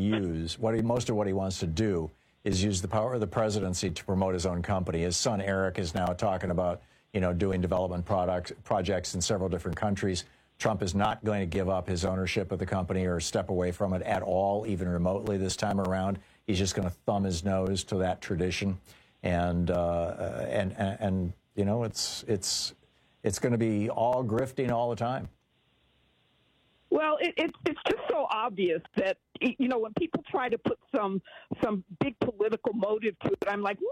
do is use the power of the presidency to promote his own company. His son Eric is now talking about doing development projects in several different countries. Trump is not going to give up his ownership of the company or step away from it at all, even remotely this time around. He's just going to thumb his nose to that tradition, and it's going to be all grifting all the time. Well, it's just so obvious that, you know, when people try to put some big political motive to it, I'm like, no.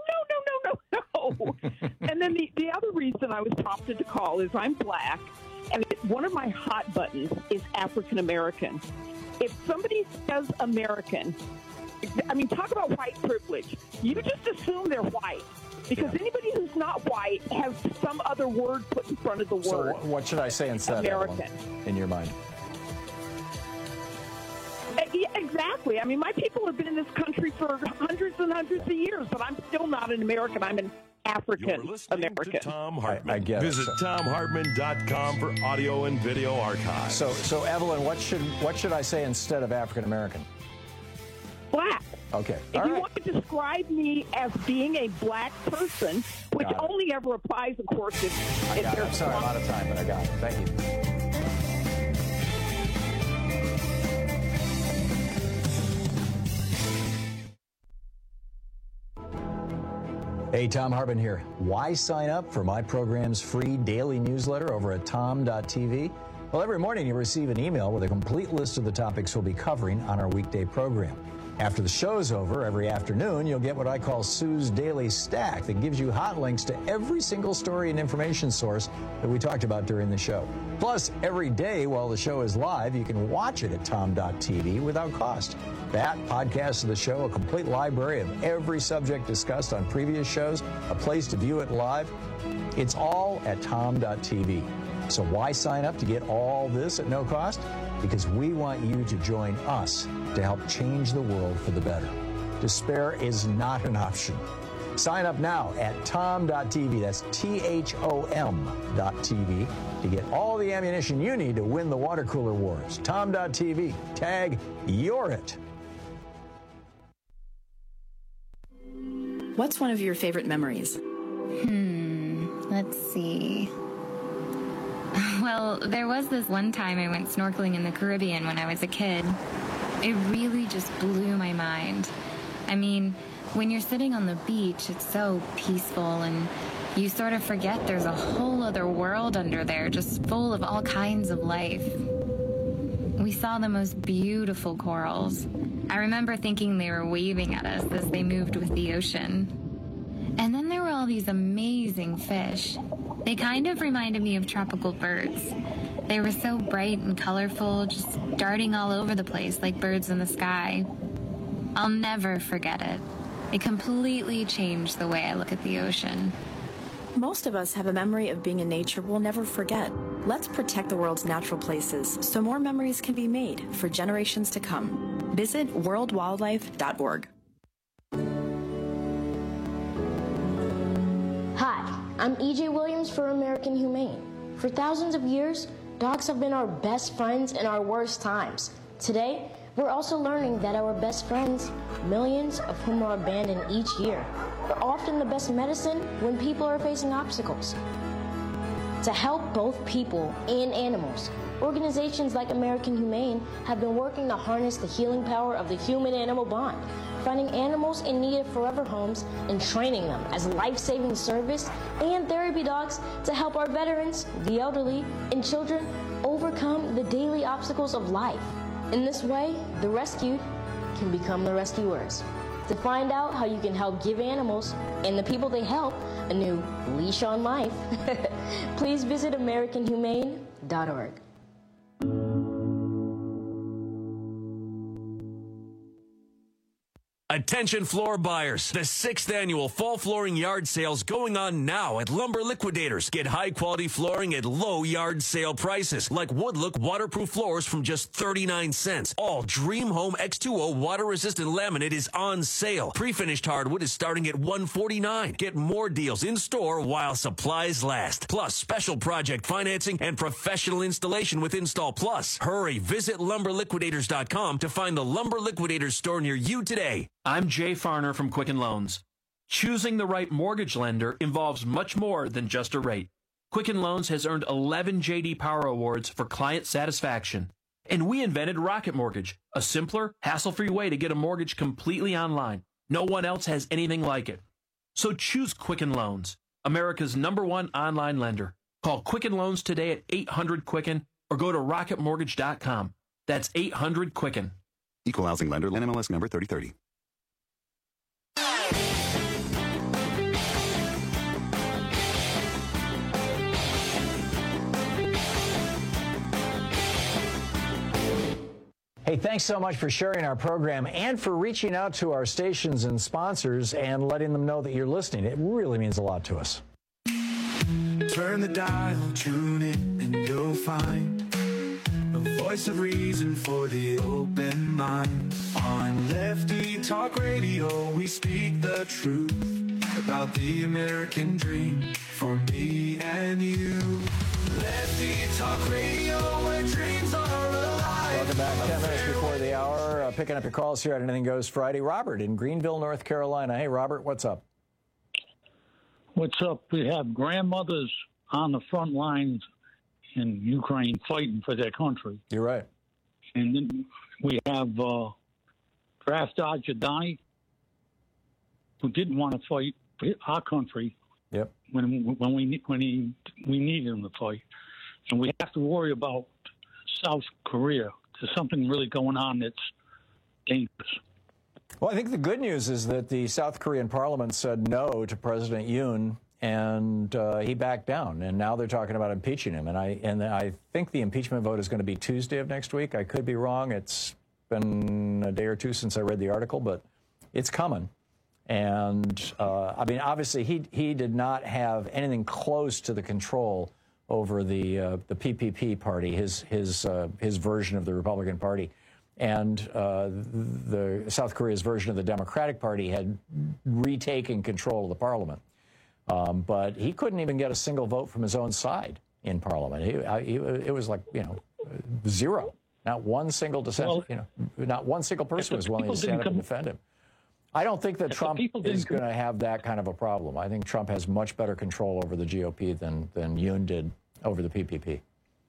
And then the other reason I was prompted to call is I'm black, and one of my hot buttons is African American. If somebody says American, I mean, talk about white privilege. You just assume they're white. Because anybody who's not white has some other word put in front of the word. So what should I say instead, American, Evelyn, in your mind? Yeah, exactly. I mean, my people have been in this country for hundreds and hundreds of years, but I'm still not an American. I'm an African American. To Tom Hartman. I get Visit TomHartman.com for audio and video archives. So Evelyn, what should I say instead of African American? Black. Okay. If you want to describe me as being a black person, which only ever applies, of course, if there's... I'm sorry, I'm out of time, but I got it. Thank you. Hey, Tom Hartman here. Why sign up for my program's free daily newsletter over at tom.tv? Well, every morning you receive an email with a complete list of the topics we'll be covering on our weekday program. After the show's over, every afternoon, you'll get what I call Sue's Daily Stack that gives you hot links to every single story and information source that we talked about during the show. Plus, every day while the show is live, you can watch it at tom.tv without cost. That, podcasts of the show, a complete library of every subject discussed on previous shows, a place to view it live. It's all at tom.tv. So why sign up to get all this at no cost? Because we want you to join us to help change the world for the better. Despair is not an option. Sign up now at tom.tv. That's THOM.tv to get all the ammunition you need to win the water cooler wars. Tom.tv. Tag You're It. What's one of your favorite memories? Let's see. Well, there was this one time I went snorkeling in the Caribbean when I was a kid. It really just blew my mind. I mean, when you're sitting on the beach, it's so peaceful, and you sort of forget there's a whole other world under there, just full of all kinds of life. We saw the most beautiful corals. I remember thinking they were waving at us as they moved with the ocean. And then there were all these amazing fish. They kind of reminded me of tropical birds. They were so bright and colorful, just darting all over the place like birds in the sky. I'll never forget it. It completely changed the way I look at the ocean. Most of us have a memory of being in nature we'll never forget. Let's protect the world's natural places so more memories can be made for generations to come. Visit worldwildlife.org. Hi, I'm E.J. Williams for American Humane. For thousands of years, dogs have been our best friends in our worst times. Today, we're also learning that our best friends, millions of whom are abandoned each year, are often the best medicine when people are facing obstacles. To help both people and animals, organizations like American Humane have been working to harness the healing power of the human-animal bond, finding animals in need of forever homes and training them as life-saving service and therapy dogs to help our veterans, the elderly, and children overcome the daily obstacles of life. In this way, the rescued can become the rescuers. To find out how you can help give animals and the people they help a new leash on life, please visit AmericanHumane.org. Attention floor buyers. The 6th annual fall flooring yard sale's going on now at Lumber Liquidators. Get high quality flooring at low yard sale prices like Woodlook waterproof floors from just 39 cents. All Dream Home X2O water resistant laminate is on sale. Pre-finished hardwood is starting at $149. Get more deals in store while supplies last. Plus special project financing and professional installation with Install Plus. Hurry, visit lumberliquidators.com to find the Lumber Liquidators store near you today. I'm Jay Farner from Quicken Loans. Choosing the right mortgage lender involves much more than just a rate. Quicken Loans has earned 11 J.D. Power Awards for client satisfaction. And we invented Rocket Mortgage, a simpler, hassle-free way to get a mortgage completely online. No one else has anything like it. So choose Quicken Loans, America's #1 online lender. Call Quicken Loans today at 800-QUICKEN or go to rocketmortgage.com. That's 800-QUICKEN. Equal housing lender, NMLS number 3030. Hey, thanks so much for sharing our program and for reaching out to our stations and sponsors and letting them know that you're listening. It really means a lot to us. Turn the dial, tune in, and you'll find a voice of reason for the open mind. On Lefty Talk Radio, we speak the truth about the American dream for me and you. Lefty Talk Radio, where dreams are alive. Welcome back. 10 minutes before the hour. Picking up your calls here at Anything Goes Friday. Robert in Greenville, North Carolina. Hey, Robert, what's up? What's up? We have grandmothers on the front lines in Ukraine fighting for their country. You're right. And then we have Graf Dodger-Donnie, who didn't want to fight our country. Yep. When we needed him to fight, and we have to worry about South Korea. There's something really going on that's dangerous. Well, I think the good news is that the South Korean parliament said no to President Yoon, and he backed down. And now they're talking about impeaching him. And I think the impeachment vote is going to be Tuesday of next week. I could be wrong. It's been a day or two since I read the article, but it's coming. And I mean, obviously, he did not have anything close to the control over the PPP party, his version of the Republican Party, and the South Korea's version of the Democratic Party had retaken control of the parliament. But he couldn't even get a single vote from his own side in parliament. It was like, zero. Not one single dissent. Not one single person was willing to stand up and defend him. I don't think that Trump is going to have that kind of a problem. I think Trump has much better control over the GOP than Yoon did over the PPP.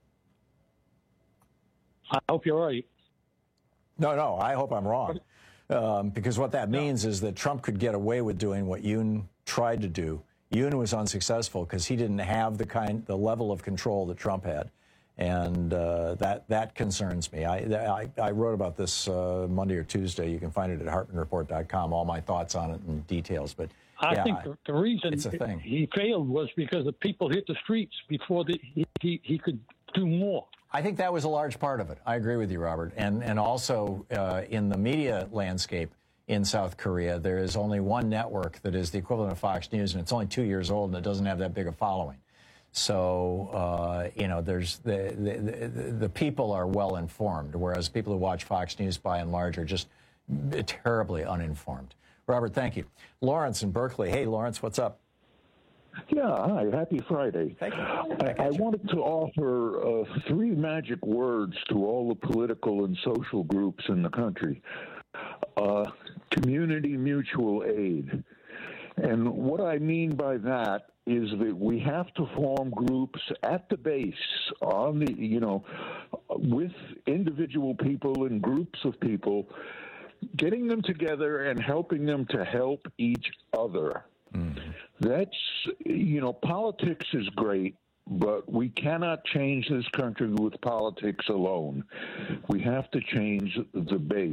I hope you're right. No, I hope I'm wrong. Because what that means is that Trump could get away with doing what Yoon tried to do. Yoon was unsuccessful because he didn't have the level of control that Trump had. And that concerns me. I wrote about this Monday or Tuesday. You can find it at HartmanReport.com, all my thoughts on it and details. But I think the reason he failed was because the people hit the streets before he could do more. I think that was a large part of it. I agree with you, Robert. And also in the media landscape in South Korea, there is only one network that is the equivalent of Fox News, and it's only 2 years old, and it doesn't have that big a following. So, there's the people are well informed, whereas people who watch Fox News by and large are just terribly uninformed. Robert, thank you. Lawrence in Berkeley. Hey, Lawrence, what's up? Yeah, hi. Happy Friday. Thank you. I wanted to offer 3 magic words to all the political and social groups in the country. Community mutual aid. And what I mean by that is that we have to form groups at the base on the, with individual people and groups of people, getting them together and helping them to help each other. Mm-hmm. That's, politics is great, but we cannot change this country with politics alone. We have to change the base.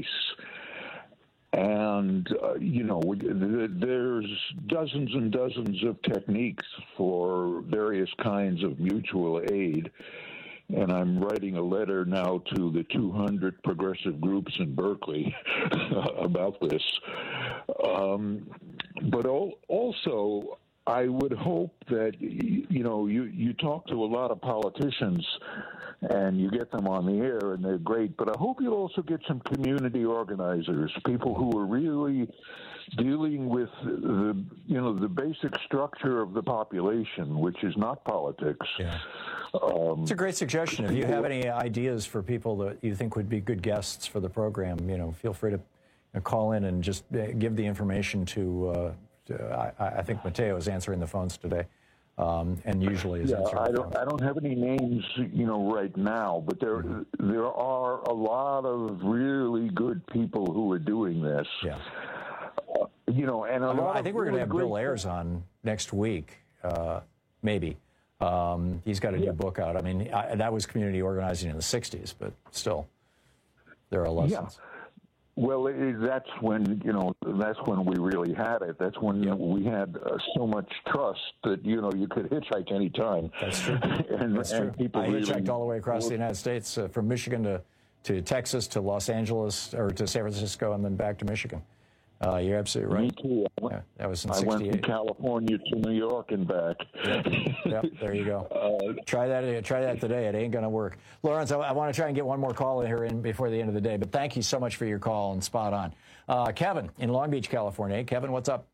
And, there's dozens and dozens of techniques for various kinds of mutual aid. And I'm writing a letter now to the 200 progressive groups in Berkeley about this. But also, I would hope that, you talk to a lot of politicians and you get them on the air and they're great, but I hope you'll also get some community organizers, people who are really dealing with the basic structure of the population, which is not politics. Yeah. It's a great suggestion. If you have any ideas for people that you think would be good guests for the program, feel free to call in and just give the information to I think Mateo is answering the phones today, and usually is answering the phones. I don't have any names, right now, but there are a lot of really good people who are doing this. Yeah. And I think we're going to have Bill Ayers on next week, maybe. He's got a new book out. I mean, that was community organizing in the 60s, but still, there are lessons. Yeah. Well, that's when, that's when we really had it. That's when we had so much trust that, you could hitchhike any time. That's true. That's true. People I hitchhiked all the way across the United States, from Michigan to Texas to Los Angeles, or to San Francisco, and then back to Michigan. You're absolutely right. Me too. That was in I 68. went from California to New York and back. Yep, there you go. Try that today. It ain't going to work. Lawrence, I want to try and get one more call in here before the end of the day, but thank you so much for your call, and spot on. Kevin in Long Beach, California. Hey, Kevin, what's up?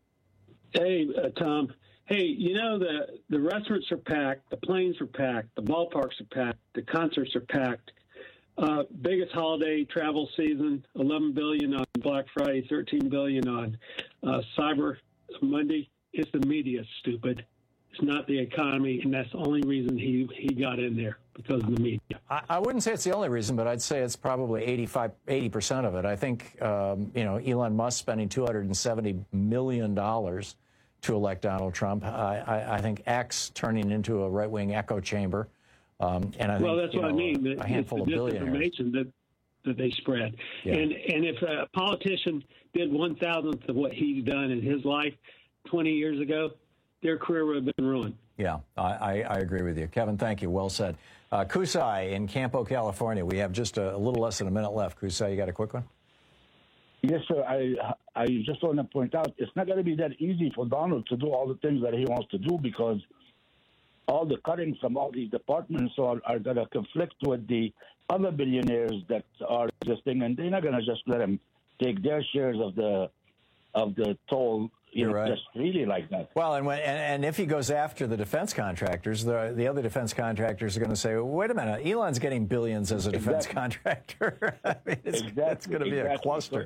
Hey, Tom. Hey, the restaurants are packed, the planes are packed, the ballparks are packed, the concerts are packed. Biggest holiday travel season, $11 billion on Black Friday, $13 billion on Cyber Monday. It's the media, stupid. It's not the economy, and that's the only reason he got in there, because of the media. I wouldn't say it's the only reason, but I'd say it's probably 80% of it. I think Elon Musk spending $270 million to elect Donald Trump. I think X turning into a right-wing echo chamber. And I think, that's what I mean. A handful of billionaires. Disinformation that they spread. Yeah. And if a politician did 1,000th of what he's done in his life 20 years ago, their career would have been ruined. Yeah, I agree with you. Kevin, thank you. Well said. Kusai in Campo, California. We have just a little less than a minute left. Kusai, you got a quick one? Yes, sir. I just want to point out, it's not going to be that easy for Donald to do all the things that he wants to do, because all the cuttings from all these departments are going to conflict with the other billionaires that are existing, and they're not going to just let him take their shares of the toll, right. Just really like that. Well, and if he goes after the defense contractors, the other defense contractors are going to say, well, wait a minute, Elon's getting billions as a defense contractor. I mean, it's going to be a cluster.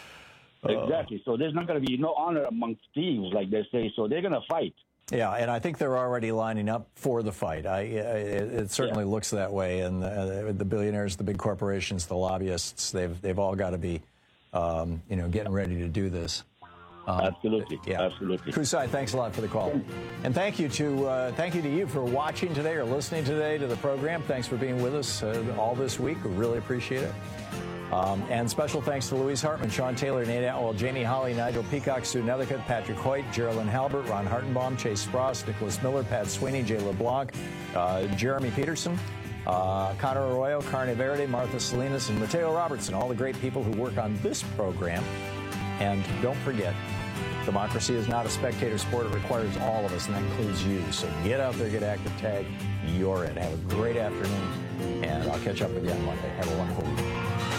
Exactly. So there's not going to be no honor amongst thieves, like they say. So they're going to fight. Yeah, and I think they're already lining up for the fight. It certainly looks that way. And the billionaires, the big corporations, the lobbyists, they've all got to be, getting ready to do this. Absolutely. Yeah. Absolutely. Kusai, thanks a lot for the call. And thank you to you for watching today or listening today to the program. Thanks for being with us all this week. We really appreciate it. And special thanks to Louise Hartman, Sean Taylor, Nate Atwell, Jamie Holly, Nigel Peacock, Sue Nethercutt, Patrick Hoyt, Geraldine Halbert, Ron Hartenbaum, Chase Spross, Nicholas Miller, Pat Sweeney, Jay LeBlanc, Jeremy Peterson, Connor Arroyo, Carne Verde, Martha Salinas, and Mateo Robertson, all the great people who work on this program. And don't forget, democracy is not a spectator sport. It requires all of us, and that includes you. So get out there, get active, tag. You're in. Have a great afternoon, and I'll catch up with you on Monday. Have a wonderful week.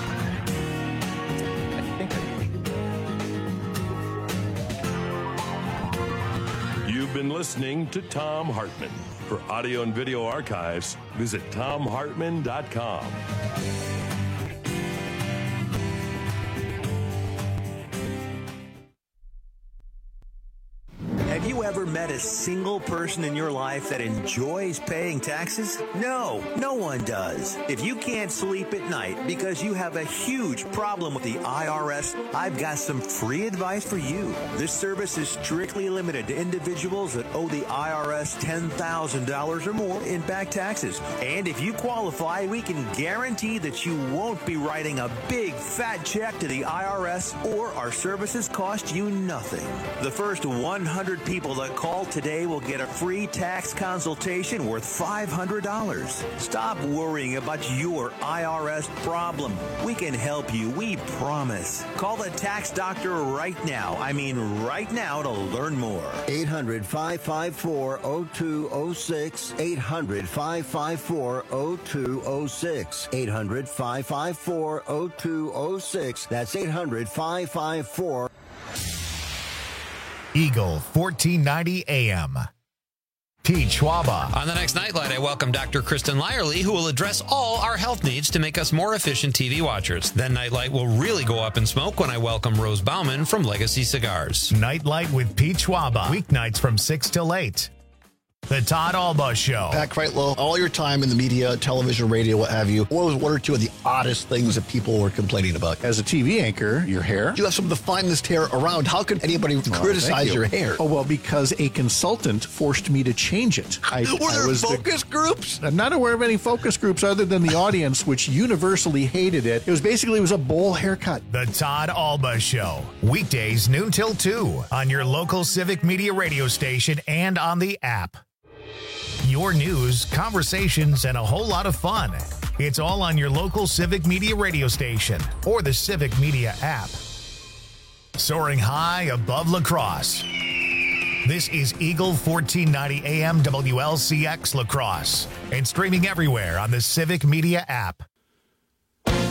You've been listening to Thom Hartmann. For audio and video archives, visit ThomHartmann.com. Have you ever met a single person in your life that enjoys paying taxes? No, no one does. If you can't sleep at night because you have a huge problem with the IRS, I've got some free advice for you. This service is strictly limited to individuals that owe the IRS $10,000 or more in back taxes. And if you qualify, we can guarantee that you won't be writing a big fat check to the IRS, or our services cost you nothing. The first 100 people that call today will get a free tax consultation worth $500. Stop worrying about your IRS problem. We can help you, we promise. Call the tax doctor right now. I mean right now, to learn more. 800-554-0206. 800-554-0206. 800-554-0206. That's 800-554. Eagle 1490 AM. Pete Schwaba. On the next Nightlight, I welcome Dr. Kristen Lyerly, who will address all our health needs to make us more efficient TV watchers. Then Nightlight will really go up in smoke when I welcome Rose Bauman from Legacy Cigars. Nightlight with Pete Schwaba. Weeknights from 6 till 8. The Todd Alba Show. Pat Kreitlow, all your time in the media, television, radio, what have you, what was one or two of the oddest things that people were complaining about? As a TV anchor, your hair. You have some of the finest hair around. How could anybody criticize your hair? Oh, well, because a consultant forced me to change it. Were there focus groups? I'm not aware of any focus groups other than the audience, which universally hated it. It was a bowl haircut. The Todd Alba Show. Weekdays noon till 2 on your local Civic Media radio station and on the app. Your news, conversations, and a whole lot of fun. It's all on your local Civic Media radio station or the Civic Media app. Soaring high above La Crosse. This is Eagle 1490 AM WLCX La Crosse and streaming everywhere on the Civic Media app.